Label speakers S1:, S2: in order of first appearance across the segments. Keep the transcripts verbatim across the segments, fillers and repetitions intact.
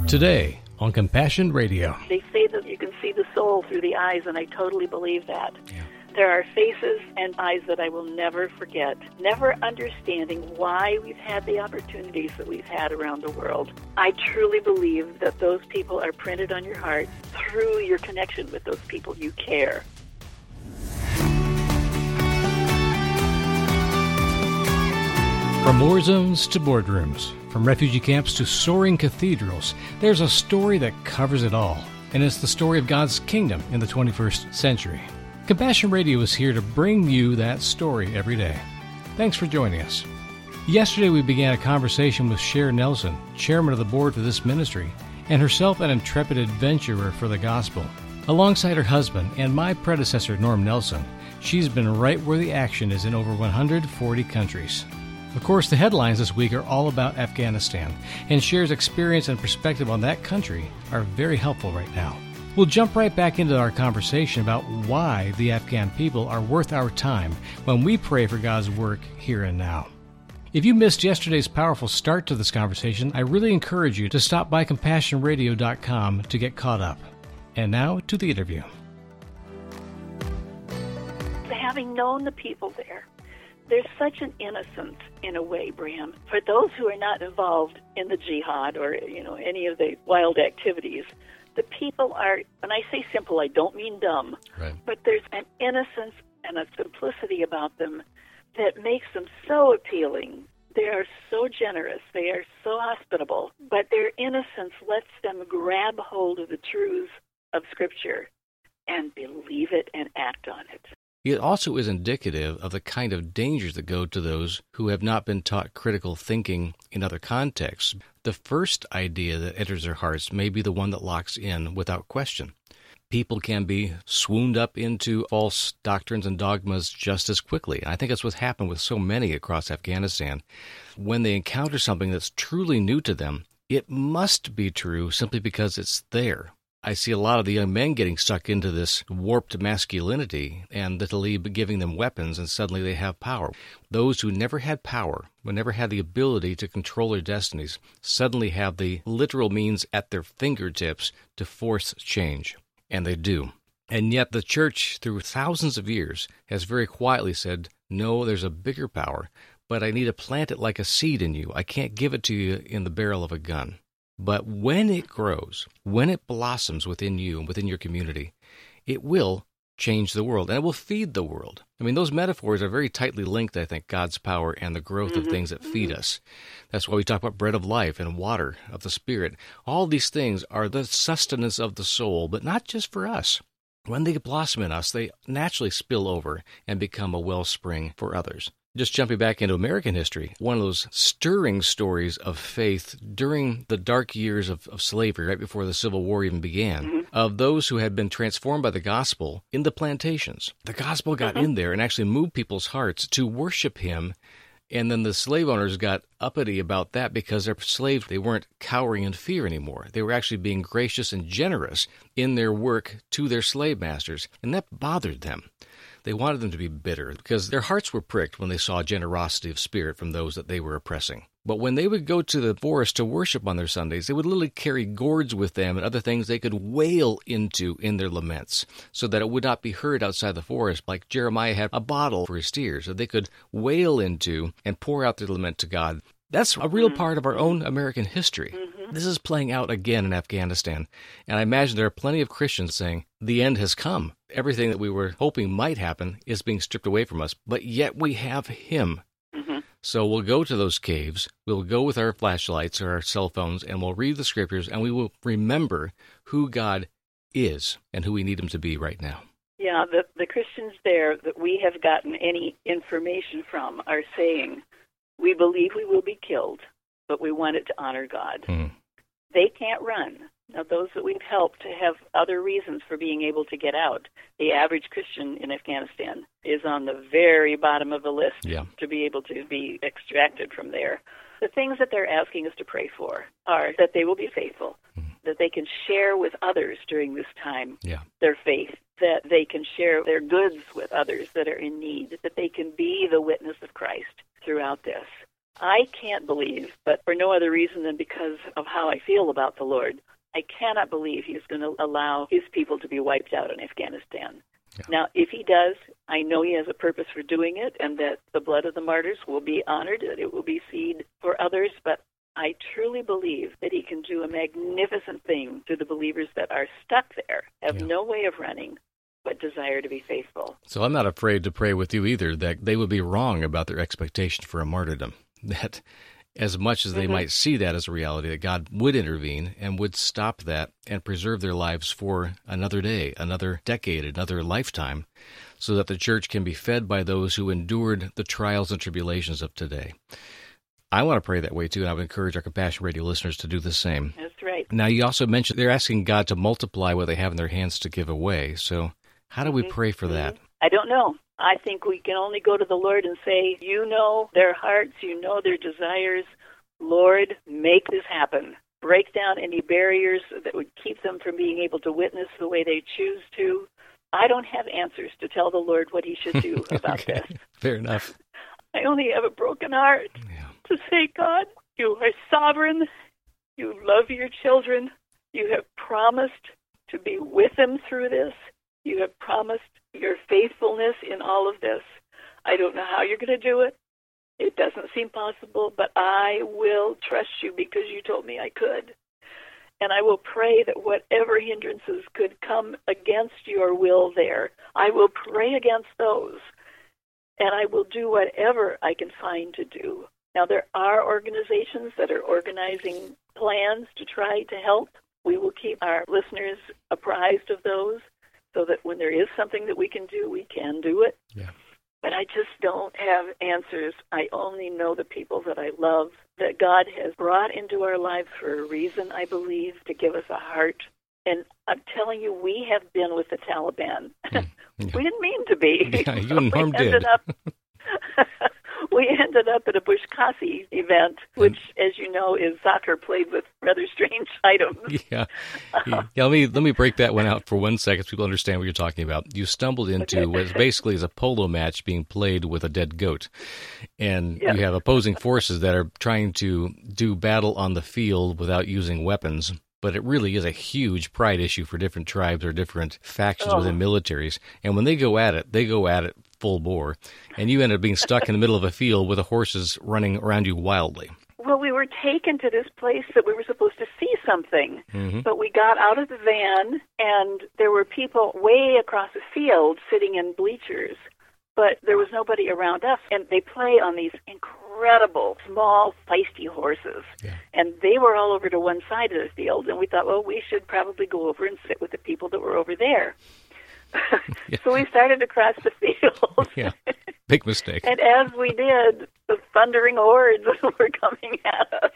S1: Today on Compassion Radio.
S2: They say that you can see the soul through the eyes, and I totally believe that.
S1: Yeah.
S2: There are faces and eyes that I will never forget, never understanding why we've had the opportunities that we've had around the world. I truly believe that those people are printed on your heart through your connection with those people you care.
S1: From war zones to boardrooms, from refugee camps to soaring cathedrals, there's a story that covers it all, and it's the story of God's kingdom in the twenty-first century. Compassion Radio is here to bring you that story every day. Thanks for joining us. Yesterday we began a conversation with Cher Nelson, chairman of the board for this ministry, and herself an intrepid adventurer for the gospel. Alongside her husband and my predecessor, Norm Nelson, she's been right where the action is in over one hundred forty countries. Of course, the headlines this week are all about Afghanistan, and Cher's experience and perspective on that country are very helpful right now. We'll jump right back into our conversation about why the Afghan people are worth our time when we pray for God's work here and now. If you missed yesterday's powerful start to this conversation, I really encourage you to stop by compassion radio dot com to get caught up. And now to the interview.
S2: Having known the people there, there's such an innocence in a way, Bram. For those who are not involved in the jihad or, you know, any of the wild activities, the people are, when I say simple, I don't mean dumb,
S1: right.
S2: But there's an innocence and a simplicity about them that makes them so appealing. They are so generous. They are so hospitable. But their innocence lets them grab hold of the truths of Scripture and believe it and act on it.
S1: It also is indicative of the kind of dangers that go to those who have not been taught critical thinking in other contexts. The first idea that enters their hearts may be the one that locks in without question. People can be swooned up into false doctrines and dogmas just as quickly. I think that's what's happened with so many across Afghanistan. When they encounter something that's truly new to them, it must be true simply because it's there. I see a lot of the young men getting stuck into this warped masculinity and the Talib giving them weapons and suddenly they have power. Those who never had power, who never had the ability to control their destinies, suddenly have the literal means at their fingertips to force change. And they do. And yet the church, through thousands of years, has very quietly said, no, there's a bigger power, but I need to plant it like a seed in you. I can't give it to you in the barrel of a gun. But when it grows, when it blossoms within you and within your community, it will change the world, and it will feed the world. I mean, those metaphors are very tightly linked, I think, God's power and the growth mm-hmm. of things that feed us. That's why we talk about bread of life and water of the Spirit. All these things are the sustenance of the soul, but not just for us. When they blossom in us, they naturally spill over and become a wellspring for others. Just jumping back into American history, one of those stirring stories of faith during the dark years of, of slavery, right before the Civil War even began, mm-hmm. of those who had been transformed by the gospel in the plantations. The gospel got mm-hmm. in there and actually moved people's hearts to worship him. And then the slave owners got uppity about that because their slaves, they weren't cowering in fear anymore. They were actually being gracious and generous in their work to their slave masters, and that bothered them. They wanted them to be bitter because their hearts were pricked when they saw generosity of spirit from those that they were oppressing. But when they would go to the forest to worship on their Sundays, they would literally carry gourds with them and other things they could wail into in their laments so that it would not be heard outside the forest, like Jeremiah had a bottle for his tears that they could wail into and pour out their lament to God. That's a real part of our own American history. Mm-hmm. This is playing out again in Afghanistan, and I imagine there are plenty of Christians saying, the end has come. Everything that we were hoping might happen is being stripped away from us, but yet we have him. Mm-hmm. So we'll go to those caves, we'll go with our flashlights or our cell phones, and we'll read the Scriptures, and we will remember who God is and who we need him to be right now.
S2: Yeah, the, the Christians there that we have gotten any information from are saying, we believe we will be killed, but we want it to honor God. Mm. They can't run. Now, those that we've helped have other reasons for being able to get out. The average Christian in Afghanistan is on the very bottom of the list yeah. to be able to be extracted from there. The things that they're asking us to pray for are that they will be faithful, mm. that they can share with others during this time yeah. their faith, that they can share their goods with others that are in need, that they can be the witness of Christ throughout this. I can't believe, but for no other reason than because of how I feel about the Lord, I cannot believe he's going to allow his people to be wiped out in Afghanistan. Yeah. Now, if he does, I know he has a purpose for doing it, and that the blood of the martyrs will be honored, that it will be seed for others, but I truly believe that he can do a magnificent thing to the believers that are stuck there, have yeah. no way of running, but desire to be faithful.
S1: So I'm not afraid to pray with you either that they would be wrong about their expectation for a martyrdom, that as much as they mm-hmm. might see that as a reality, that God would intervene and would stop that and preserve their lives for another day, another decade, another lifetime, so that the church can be fed by those who endured the trials and tribulations of today. I want to pray that way, too, and I would encourage our Compassion Radio listeners to do the same.
S2: That's right.
S1: Now, you also mentioned they're asking God to multiply what they have in their hands to give away. So how do we mm-hmm. pray for that?
S2: I don't know. I think we can only go to the Lord and say, you know their hearts, you know their desires. Lord, make this happen. Break down any barriers that would keep them from being able to witness the way they choose to. I don't have answers to tell the Lord what he should do about
S1: okay.
S2: this.
S1: Fair enough.
S2: I only have a broken heart
S1: yeah.
S2: to say, God, you are sovereign. You love your children. You have promised to be with them through this. You have promised your faithfulness in all of this. I don't know how you're going to do it. It doesn't seem possible, but I will trust you because you told me I could. And I will pray that whatever hindrances could come against your will there, I will pray against those. And I will do whatever I can find to do. Now, there are organizations that are organizing plans to try to help. We will keep our listeners apprised of those so that when there is something that we can do, we can do it.
S1: Yeah.
S2: But I just don't have answers. I only know the people that I love, that God has brought into our lives for a reason, I believe, to give us a heart. And I'm telling you, we have been with the Taliban. Mm, yeah. We didn't mean to be.
S1: Yeah, you and Norm did.
S2: Up, we ended up at a Bushkasi event, which, as you know, is soccer played with rather strange items.
S1: Yeah. yeah. yeah let me let me break that one out for one second so people understand what you're talking about. You stumbled into okay. what basically is a polo match being played with a dead goat. And yes. you have opposing forces that are trying to do battle on the field without using weapons. But it really is a huge pride issue for different tribes or different factions oh. within militaries. And when they go at it, they go at it full bore. And you end up being stuck in the middle of a field with the horses running around you wildly.
S2: Well, we were taken to this place that we were supposed to see something.
S1: Mm-hmm.
S2: But we got out of the van, and there were people way across the field sitting in bleachers. But there was nobody around us. And they play on these incredible, small, feisty horses.
S1: Yeah.
S2: And they were all over to one side of the field. And we thought, well, we should probably go over and sit with the people that were over there. yeah. So we started to cross the field.
S1: yeah, big mistake.
S2: And as we did, the thundering hordes were coming at us.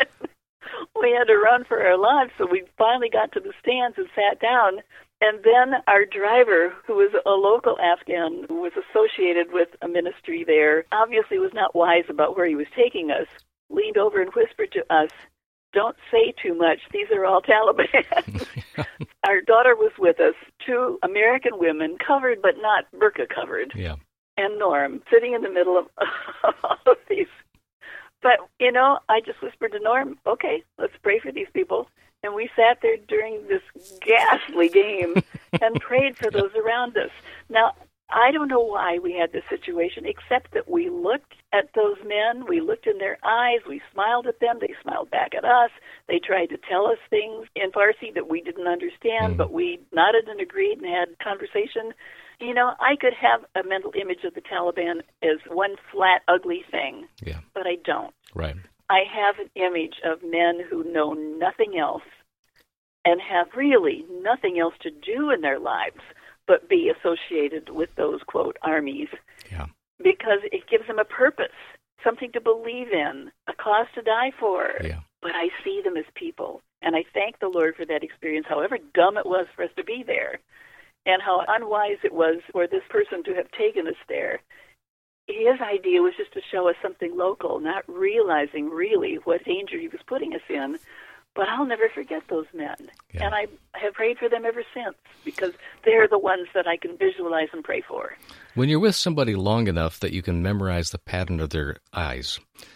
S2: We had to run for our lives. So we finally got to the stands and sat down. And then our driver, who was a local Afghan, who was associated with a ministry there, obviously was not wise about where he was taking us, leaned over and whispered to us, "Don't say too much. These are all Taliban." Our daughter was with us, two American women, covered but not burqa covered,
S1: yeah.
S2: and Norm, sitting in the middle of all of these. But, you know, I just whispered to Norm, okay, let's pray for these people. And we sat there during this ghastly game and prayed for those around us. Now, I don't know why we had this situation, except that we looked at those men, we looked in their eyes, we smiled at them, they smiled back at us, they tried to tell us things in Farsi that we didn't understand, mm. but we nodded and agreed and had conversation. You know, I could have a mental image of the Taliban as one flat, ugly thing,
S1: yeah.
S2: but I don't.
S1: Right.
S2: I have an image of men who know nothing else and have really nothing else to do in their lives but be associated with those, quote, armies.
S1: Yeah.
S2: Because it gives them a purpose, something to believe in, a cause to die for.
S1: Yeah.
S2: But I see them as people, and I thank the Lord for that experience, however dumb it was for us to be there, and how unwise it was for this person to have taken us there. His idea was just to show us something local, not realizing really what danger he was putting us in. But I'll never forget those men. Yeah. And I have prayed for them ever since, because they're the ones that I can visualize and pray for.
S1: When you're with somebody long enough that you can memorize the pattern of their eyes,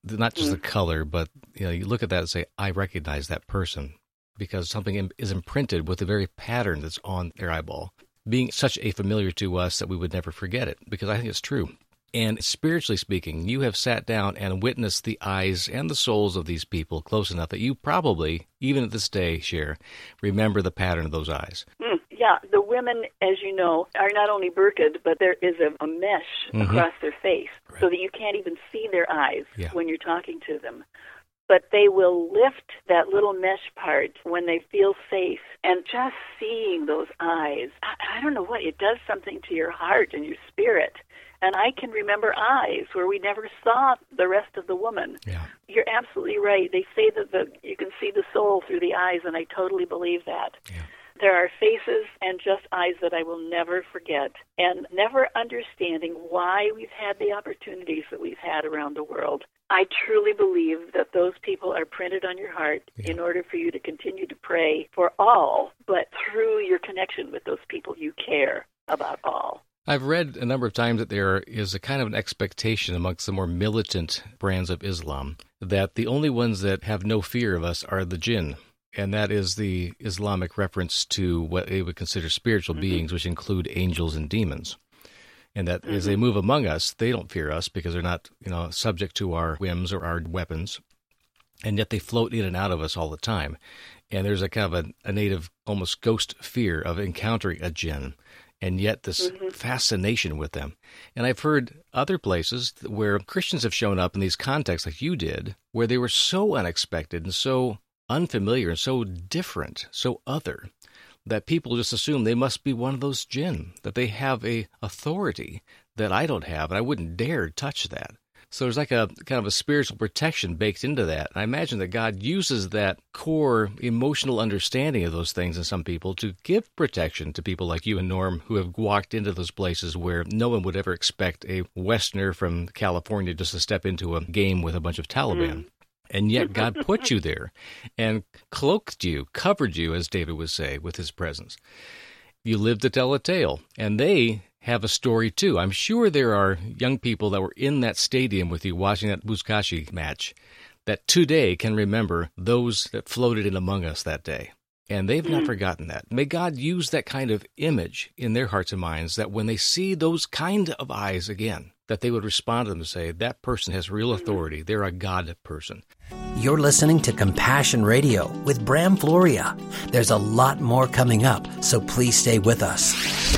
S1: not just
S2: Mm.
S1: the color, but you know, you look at that and say, I recognize that person because something im- is imprinted with the very pattern that's on their eyeball, being such a familiar to us that we would never forget it, because I think it's true. And spiritually speaking, you have sat down and witnessed the eyes and the souls of these people close enough that you probably, even at this day, Cher, remember the pattern of those eyes.
S2: Mm. Yeah, the women, as you know, are not only burqa'd, but there is a, a mesh
S1: Mhm.
S2: across their face
S1: Right.
S2: so that you can't even see their eyes
S1: Yeah.
S2: when you're talking to them. But they will lift that little mesh part when they feel safe. And just seeing those eyes, I, I don't know what, it does something to your heart and your spirit. And I can remember eyes where we never saw the rest of the woman.
S1: Yeah.
S2: You're absolutely right. They say that the you can see the soul through the eyes, and I totally believe that.
S1: Yeah.
S2: There are faces and just eyes that I will never forget, and never understanding why we've had the opportunities that we've had around the world. I truly believe that those people are printed on your heart
S1: Yeah.
S2: in order for you to continue to pray for all, but through your connection with those people, you care about all.
S1: I've read a number of times that there is a kind of an expectation amongst the more militant brands of Islam that the only ones that have no fear of us are the jinn. And that is the Islamic reference to what they would consider spiritual
S2: Mm-hmm.
S1: beings, which include angels and demons. And that
S2: Mm-hmm.
S1: as they move among us, they don't fear us because they're not, you know, subject to our whims or our weapons. And yet they float in and out of us all the time. And there's a kind of a, a native, almost ghost fear of encountering a jinn, and yet this
S2: Mm-hmm.
S1: fascination with them. And I've heard other places where Christians have shown up in these contexts like you did, where they were so unexpected and so unfamiliar and so different, so other, that people just assume they must be one of those jinn, that they have a authority that I don't have, and I wouldn't dare touch that. So there's like a kind of a spiritual protection baked into that. And I imagine that God uses that core emotional understanding of those things in some people to give protection to people like you and Norm who have walked into those places where no one would ever expect a Westerner from California just to step into a game with a bunch of Taliban.
S2: Mm.
S1: And yet God put you there and cloaked you, covered you, as David would say, with his presence. You lived to tell a tale, and they have a story too. I'm sure there are young people that were in that stadium with you watching that Buzkashi match that today can remember those that floated in among us that day. And they've not forgotten that. May God use that kind of image in their hearts and minds that when they see those kind of eyes again, that they would respond to them and say, that person has real authority. They're a God person.
S3: You're listening to Compassion Radio with Bram Floria. There's a lot more coming up, so please stay with us.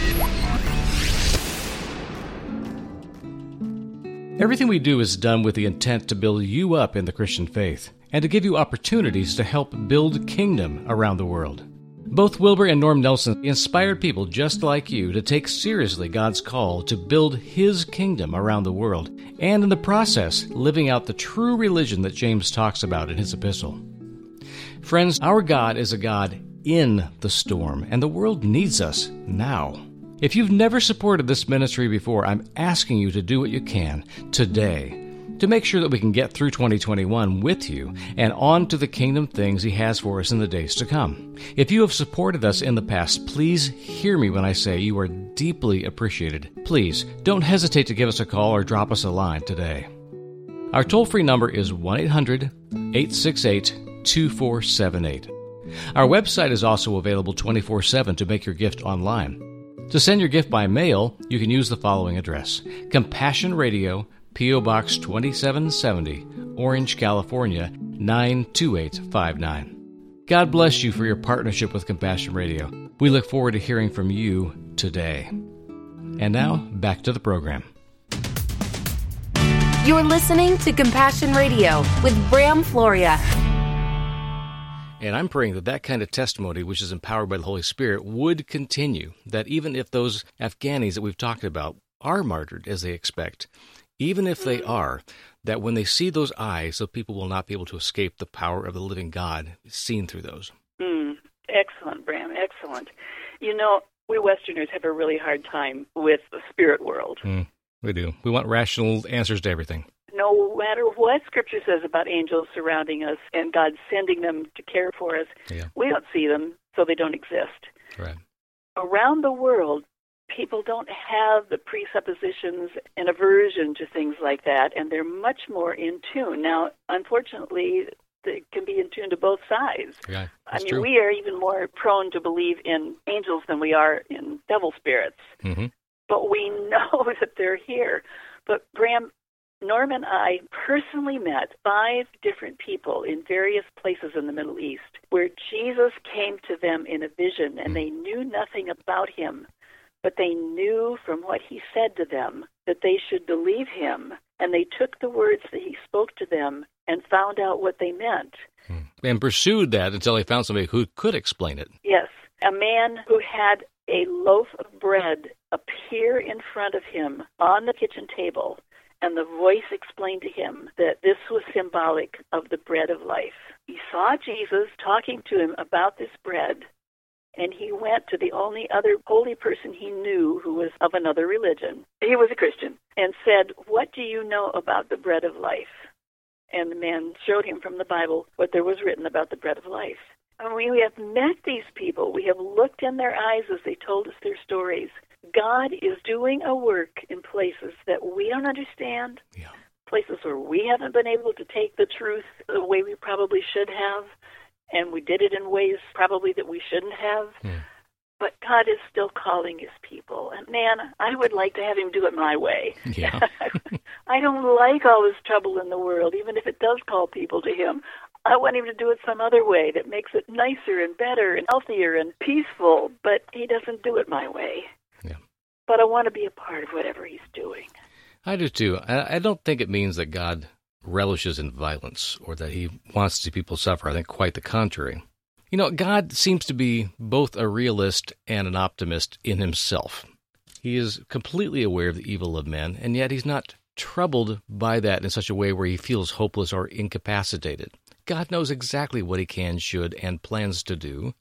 S1: Everything we do is done with the intent to build you up in the Christian faith and to give you opportunities to help build kingdom around the world. Both Wilbur and Norm Nelson inspired people just like you to take seriously God's call to build His kingdom around the world, and in the process, living out the true religion that James talks about in his epistle. Friends, our God is a God in the storm, and the world needs us now. If you've never supported this ministry before, I'm asking you to do what you can today to make sure that we can get through twenty twenty-one with you and on to the kingdom things He has for us in the days to come. If you have supported us in the past, please hear me when I say you are deeply appreciated. Please don't hesitate to give us a call or drop us a line today. Our toll-free number is one eight hundred, eight six eight, two four seven eight. Our website is also available twenty-four seven to make your gift online. To send your gift by mail, you can use the following address: Compassion Radio, P O Box twenty-seven seventy, Orange, California, nine two eight five nine. God bless you for your partnership with Compassion Radio. We look forward to hearing from you today. And now, back to the program.
S4: You're listening to Compassion Radio with Bram Floria.
S1: And I'm praying that that kind of testimony, which is empowered by the Holy Spirit, would continue, that even if those Afghanis that we've talked about are martyred as they expect, even if they are, that when they see those eyes, so people will not be able to escape the power of the living God seen through those.
S2: Mm, excellent, Bram, excellent. You know, we Westerners have a really hard time with the spirit world.
S1: Mm, we do. We want rational answers to everything.
S2: No matter what Scripture says about angels surrounding us and God sending them to care for us,
S1: Yeah.
S2: we don't see them, so they don't exist.
S1: Right.
S2: Around the world, people don't have the presuppositions and aversion to things like that, and they're much more in tune. Now, unfortunately, they can be in tune to both sides.
S1: Yeah,
S2: I mean,
S1: true.
S2: we are even more prone to believe in angels than we are in devil spirits.
S1: Mm-hmm.
S2: But we know that they're here. But, Bram, Norm and I personally met five different people in various places in the Middle East where Jesus came to them in a vision, and they knew nothing about him, but they knew from what he said to them that they should believe him, and they took the words that he spoke to them and found out what they meant.
S1: And pursued that until they found somebody who could explain it.
S2: Yes, a man who had a loaf of bread appear in front of him on the kitchen table, and the voice explained to him that this was symbolic of the bread of life. He saw Jesus talking to him about this bread, and he went to the only other holy person he knew who was of another religion. He was a Christian, and said, "What do you know about the bread of life?" And the man showed him from the Bible what there was written about the bread of life. And we have met these people. We have looked in their eyes as they told us their stories. God is doing a work in places that we don't understand,
S1: yeah.
S2: places where we haven't been able to take the truth the way we probably should have, and we did it in ways probably that we shouldn't have.
S1: Hmm.
S2: But God is still calling his people. And, man, I would like to have him do it my way.
S1: Yeah.
S2: I don't like all this trouble in the world, even if it does call people to him. I want him to do it some other way that makes it nicer and better and healthier and peaceful, but he doesn't do it my way.
S1: Yeah.
S2: But I want to be a part of whatever he's doing.
S1: I do too. I, I don't think it means that God relishes in violence or that he wants to see people suffer. I think quite the contrary. You know, God seems to be both a realist and an optimist in himself. He is completely aware of the evil of men, and yet he's not troubled by that in such a way where he feels hopeless or incapacitated. God knows exactly what he can, should, and plans to do.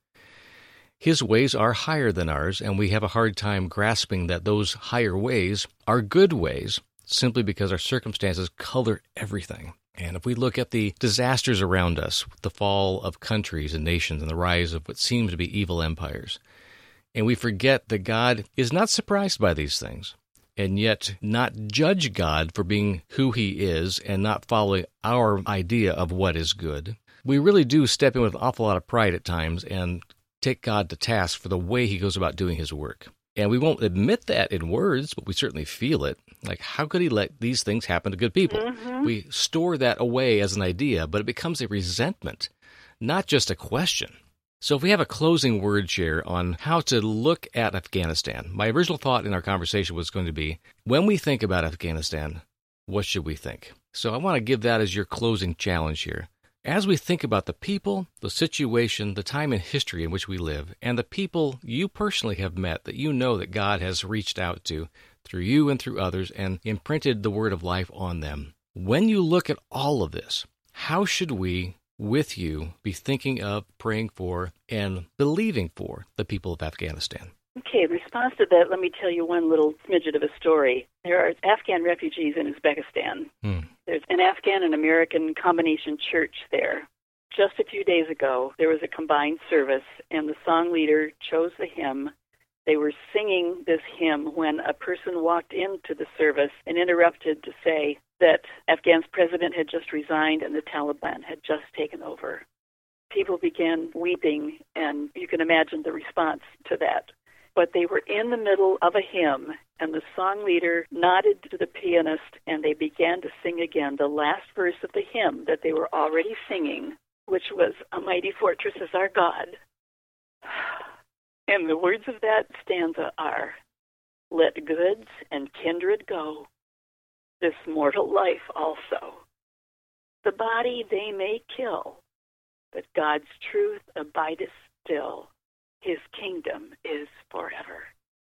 S1: His ways are higher than ours, and we have a hard time grasping that those higher ways are good ways simply because our circumstances color everything. And if we look at the disasters around us, the fall of countries and nations and the rise of what seems to be evil empires, and we forget that God is not surprised by these things, and yet not judge God for being who he is and not following our idea of what is good, we really do step in with an awful lot of pride at times and take God to task for the way he goes about doing his work. And we won't admit that in words, but we certainly feel it. Like, how could he let these things happen to good people? Mm-hmm. We store that away as an idea, but it becomes a resentment, not just a question. So if we have a closing word share on how to look at Afghanistan, my original thought in our conversation was going to be, when we think about Afghanistan, what should we think? So I want to give that as your closing challenge here. As we think about the people, the situation, the time in history in which we live, and the people you personally have met that you know that God has reached out to through you and through others and imprinted the word of life on them, when you look at all of this, how should we, with you, be thinking of, praying for, and believing for the people of Afghanistan?
S2: Okay, in response to that, let me tell you one little smidget of a story. There are Afghan refugees in Uzbekistan. Hmm. There's an Afghan and American combination church there. Just a few days ago, there was a combined service, and the song leader chose the hymn. They were singing this hymn when a person walked into the service and interrupted to say that Afghan's president had just resigned and the Taliban had just taken over. People began weeping, and you can imagine the response to that. But they were in the middle of a hymn, and the song leader nodded to the pianist, and they began to sing again the last verse of the hymn that they were already singing, which was, "A mighty fortress is our God." And the words of that stanza are, "Let goods and kindred go, this mortal life also. The body they may kill, but God's truth abideth still. His kingdom is forever."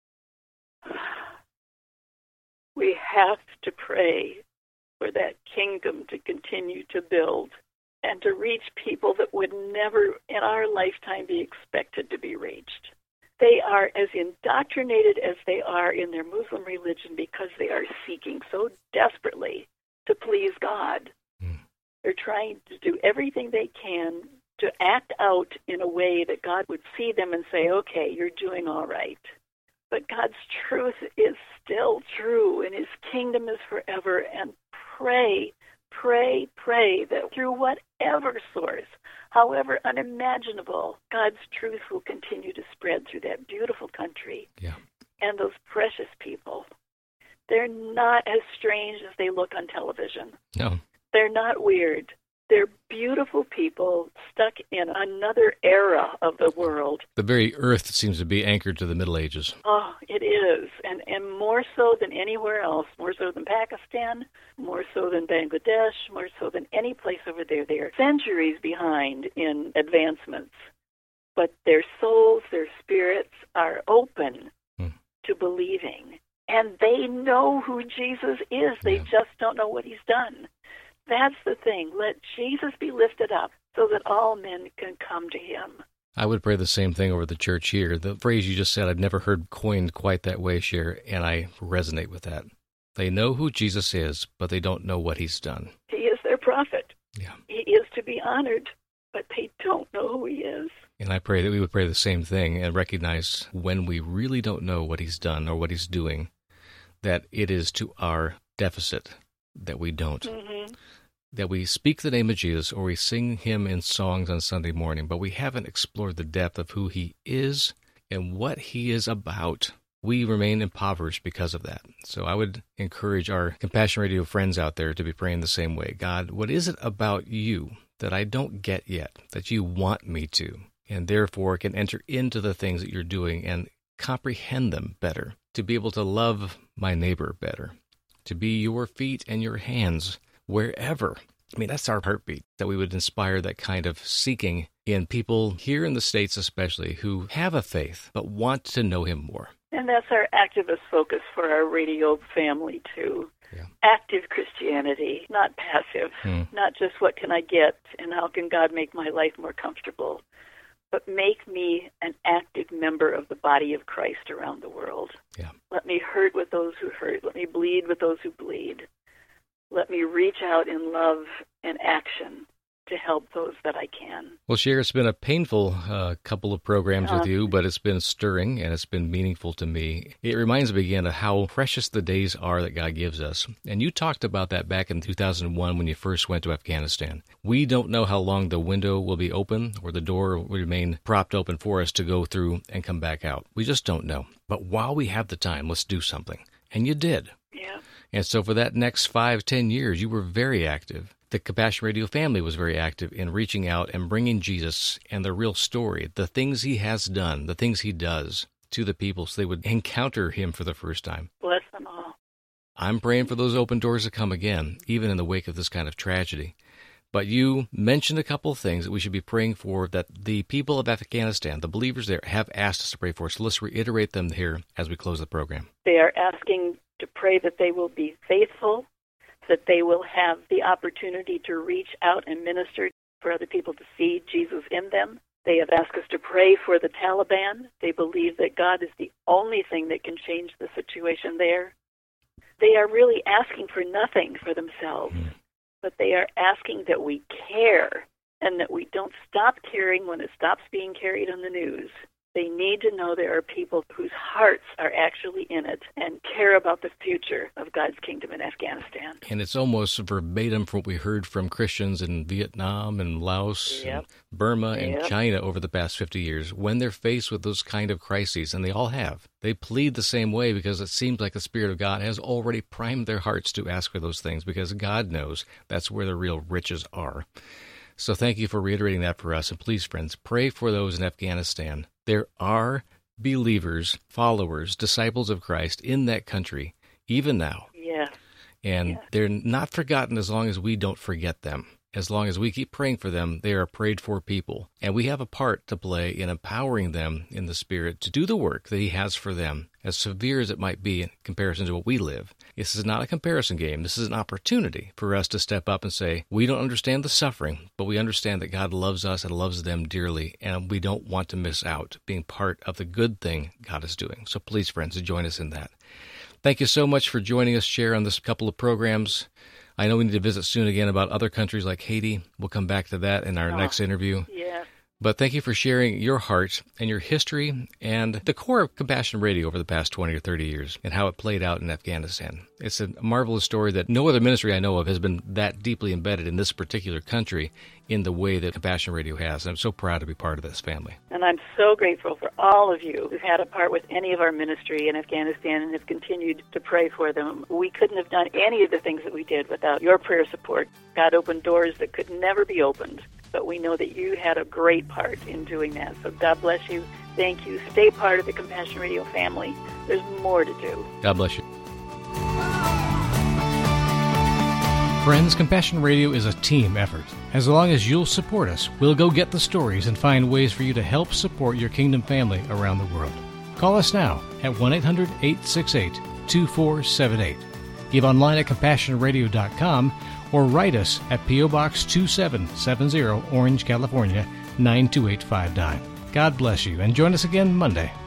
S2: We have to pray for that kingdom to continue to build and to reach people that would never in our lifetime be expected to be reached. They are as indoctrinated as they are in their Muslim religion because they are seeking so desperately to please God. Mm. They're trying to do everything they can to act out in a way that God would see them and say, okay, you're doing all right. But God's truth is still true, and his kingdom is forever. And pray, pray, pray that through whatever source, however unimaginable, God's truth will continue to spread through that beautiful country.
S1: Yeah.
S2: And those precious people. They're not as strange as they look on television.
S1: No.
S2: They're not weird. They're beautiful people stuck in another era of the world.
S1: The very earth seems to be anchored to the Middle Ages.
S2: Oh, it is. And, and more so than anywhere else. More so than Pakistan, more so than Bangladesh, more so than any place over there. They are centuries behind in advancements. But their souls, their spirits are open hmm. to believing. And they know who Jesus is. They
S1: yeah.
S2: just don't know what he's done. That's the thing. Let Jesus be lifted up so that all men can come to him.
S1: I would pray the same thing over the church here. The phrase you just said, I've never heard coined quite that way, Cher, and I resonate with that. They know who Jesus is, but they don't know what he's done.
S2: He is their prophet.
S1: Yeah.
S2: He is to be honored, but they don't know who he is.
S1: And I pray that we would pray the same thing and recognize when we really don't know what he's done or what he's doing, that it is to our deficit that we don't. Mm-hmm. That we speak the name of Jesus or we sing him in songs on Sunday morning, but we haven't explored the depth of who he is and what he is about. We remain impoverished because of that. So I would encourage our Compassion Radio friends out there to be praying the same way. God, what is it about you that I don't get yet, that you want me to, and therefore can enter into the things that you're doing and comprehend them better, to be able to love my neighbor better, to be your feet and your hands wherever. I mean, that's our heartbeat, that we would inspire that kind of seeking in people here in the States especially who have a faith but want to know him more.
S2: And that's our activist focus for our radio family, too. Yeah. Active Christianity, not passive, hmm. not just what can I get and how can God make my life more comfortable, but make me an active member of the body of Christ around the world.
S1: Yeah.
S2: Let me hurt with those who hurt. Let me bleed with those who bleed. Let me reach out in love and action to help those that I can.
S1: Well, Cher, it's been a painful uh, couple of programs
S2: uh,
S1: with you, but it's been stirring and it's been meaningful to me. It reminds me again of how precious the days are that God gives us. And you talked about that back in two thousand one when you first went to Afghanistan. We don't know how long the window will be open or the door will remain propped open for us to go through and come back out. We just don't know. But while we have the time, let's do something. And you did.
S2: Yeah.
S1: And so for that next five, ten years, you were very active. The Compassion Radio family was very active in reaching out and bringing Jesus and the real story, the things he has done, the things he does to the people so they would encounter him for the first time.
S2: Bless them all.
S1: I'm praying for those open doors to come again, even in the wake of this kind of tragedy. But you mentioned a couple of things that we should be praying for that the people of Afghanistan, the believers there, have asked us to pray for. So let's reiterate them here as we close the program.
S2: They are asking to pray that they will be faithful, that they will have the opportunity to reach out and minister for other people to see Jesus in them. They have asked us to pray for the Taliban. They believe that God is the only thing that can change the situation there. They are really asking for nothing for themselves, mm. but they are asking that we care and that we don't stop caring when it stops being carried on the news. They need to know there are people whose hearts are actually in it and care about the future of God's kingdom in Afghanistan.
S1: And it's almost verbatim from what we heard from Christians in Vietnam and Laos,
S2: yep.
S1: and Burma and
S2: yep.
S1: China over the past fifty years. When they're faced with those kind of crises, and they all have, they plead the same way because it seems like the Spirit of God has already primed their hearts to ask for those things because God knows that's where the real riches are. So thank you for reiterating that for us. And please, friends, pray for those in Afghanistan. There are believers, followers, disciples of Christ in that country, even now.
S2: Yeah.
S1: And
S2: yeah.
S1: they're not forgotten as long as we don't forget them. As long as we keep praying for them, they are prayed for people. And we have a part to play in empowering them in the Spirit to do the work that He has for them, as severe as it might be in comparison to what we live. This is not a comparison game. This is an opportunity for us to step up and say, we don't understand the suffering, but we understand that God loves us and loves them dearly, and we don't want to miss out being part of the good thing God is doing. So please, friends, join us in that. Thank you so much for joining us, Cher, on this couple of programs. I know we need to visit soon again about other countries like Haiti. We'll come back to that in our
S2: oh,
S1: next interview.
S2: Yeah.
S1: But thank you for sharing your heart and your history and the core of Compassion Radio over the past twenty or thirty years and how it played out in Afghanistan. It's a marvelous story that no other ministry I know of has been that deeply embedded in this particular country in the way that Compassion Radio has. I'm so proud to be part of this family.
S2: And I'm so grateful for all of you who've had a part with any of our ministry in Afghanistan and have continued to pray for them. We couldn't have done any of the things that we did without your prayer support. God opened doors that could never be opened, but we know that you had a great part in doing that. So God bless you. Thank you. Stay part of the Compassion Radio family. There's more to do.
S1: God bless you.
S5: Friends, Compassion Radio is a team effort. As long as you'll support us, we'll go get the stories and find ways for you to help support your Kingdom family around the world. Call us now at one eight hundred, eight six eight, two four seven eight. Give online at compassion radio dot com or write us at P O. Box two seven seven zero, Orange, California, nine two eight five nine. God bless you, and join us again Monday.